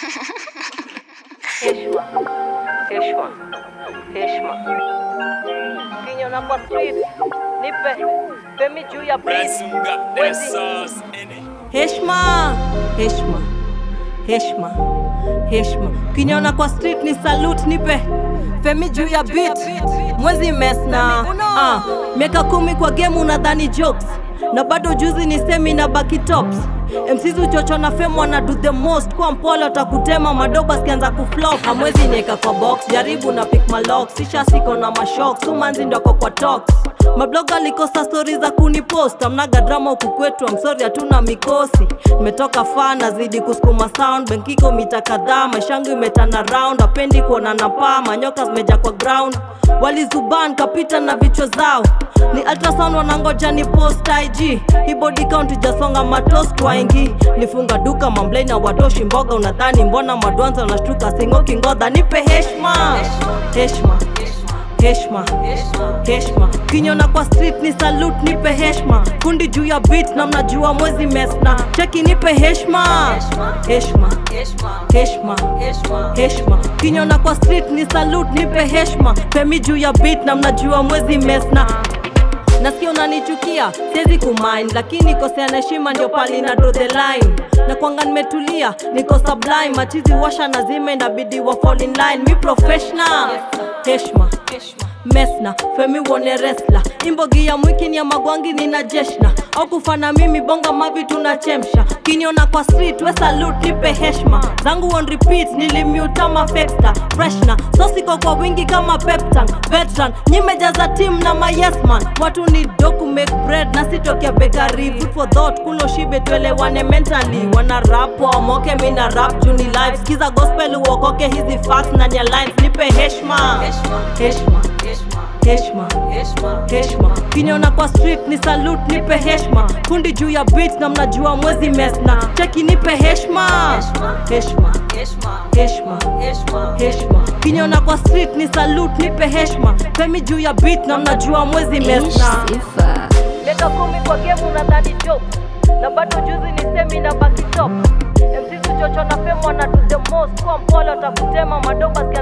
Heshima, heshima, heshima. Kinyona kwa street, nipe pemi juu ya beat. Heshima, heshima, heshima, heshima. Kinyona kwa street ni salute, nipe femi juu ya beat. Mwezi mesna miaka 10 kwa game unadhani jokes, na bado juzi ni semi na baki tops. MCs uchocho na fame wana do the most. Kwa mpole utakutema madoba sikianza kuflop. Hamwezi nieka kwa box, jaribu na pick my locks. Sisha siko na mashocks, sumanzi ndoko kwa talks. Mabloga likosa stories za kunipost. Amnaga drama huku kwetu, I'm sorry hatuna mikosi. Nimetoka far nazidi kuskuma sound. Benkiko mita kadhaa, maishangu imetana round. Apendi kuona na paa, manyoka zimeja kwa ground. Walizuban kapita na vichwa zao, ni ultrasound wanangoja ni post IG. Hii body count ijasonga matos kwa ingi. Nifunga duka mamblei na wadoshi mboga. Unadhani mbona madwanza unashtuka singo kingodha. Nipe heshima, heshima, heshima, heshima. Kinyona kwa street ni salute, nipe heshima. Kundi juu ya beat na mnajua mwezi mesna. Cheki nipe heshima, heshima, heshima, heshima. Kinyona kwa street ni salute, nipe heshima. Femi juu ya beat na mnajua mwezi mesna. Nasikia unanichukia, siwezi kumind, lakini kosea na heshima ndio pali na draw the line. Na kwanga nimetulia, niko sublime. Machizi washa na zime inabidi wa fall in line. Mi professional, heshima, mesna, femi wone wrestler. Imbogi ya mwiki ni ya magwangi nina jeshna. Au kufana mimi bonga mavi tunachemsha. Kinyona kwa street we salute, nipe heshima. Zangu on repeat nilimute ama fexta. Freshna, so siko kwa wingi kama peptan. Veteran, nyimejaza team na my yes man. Watu ni doku make bread na sitokea bakery. Food for thought, kulo shibe tuelewane mentally. Wana rap wa moke mina rap juni live. Skiza gospel uokoke hizi facts na nya lines. Nipe heshima, heshima, heshima, heshima. Kinyona kwa street ni salute, nipe heshima. Kundi juu ya beat na mnajua mwezi mesna. Cheki nipe heshima, heshima, heshima, heshima. Kinyona kwa street ni salute, nipe heshima. Femi juu ya beat na mnajua mwezi mesna. Miaka 10 kwa game unadhani joke, na bado juzi ni semi na baki top. MCs uchocho na fame wana do the most. Kwa mpole utakutema madoba